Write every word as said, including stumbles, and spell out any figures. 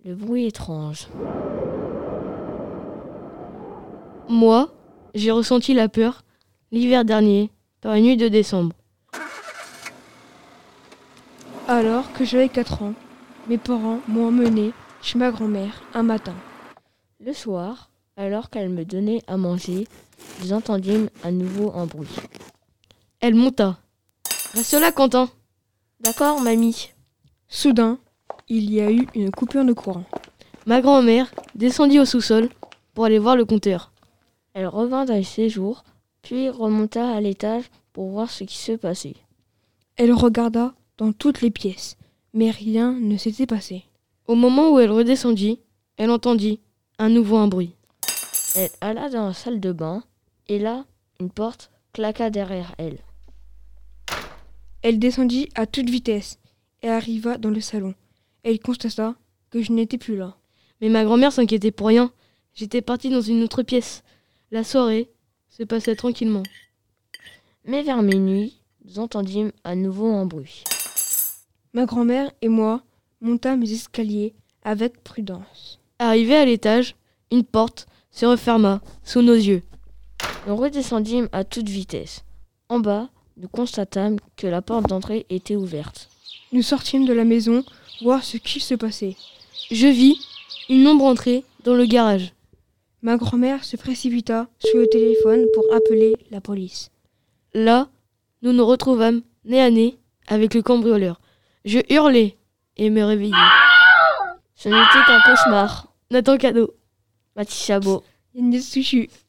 le bruit étrange. Moi, j'ai ressenti la peur l'hiver dernier, par une nuit de décembre. Alors que j'avais quatre ans, mes parents m'ont emmené chez ma grand-mère un matin. Le soir, alors qu'elle me donnait à manger, nous entendîmes à nouveau un bruit. Elle monta. « Reste là, Quentin !»« D'accord, mamie. » Soudain, il y a eu une coupure de courant. Ma grand-mère descendit au sous-sol pour aller voir le compteur. Elle revint d'un séjour, puis remonta à l'étage pour voir ce qui se passait. Elle regarda dans toutes les pièces, mais rien ne s'était passé. Au moment où elle redescendit, elle entendit à nouveau un bruit. Elle alla dans la salle de bain, et là, une porte claqua derrière elle. Elle descendit à toute vitesse et arriva dans le salon. Elle constata que je n'étais plus là. Mais ma grand-mère s'inquiétait pour rien. J'étais partie dans une autre pièce. La soirée se passait tranquillement. Mais vers minuit, nous entendîmes à nouveau un bruit. Ma grand-mère et moi montâmes les escaliers avec prudence. Arrivés à l'étage, une porte se referma sous nos yeux. Nous redescendîmes à toute vitesse. En bas, nous constatâmes que la porte d'entrée était ouverte. Nous sortîmes de la maison voir ce qu'il se passait. Je vis une ombre entrer dans le garage. Ma grand-mère se précipita sur le téléphone pour appeler la police. Là, nous nous retrouvâmes nez à nez avec le cambrioleur. Je hurlai et me réveillai. Ce n'était qu'un cauchemar. Nathan Cadeau. Mathis Chabot. Yannis Souchu.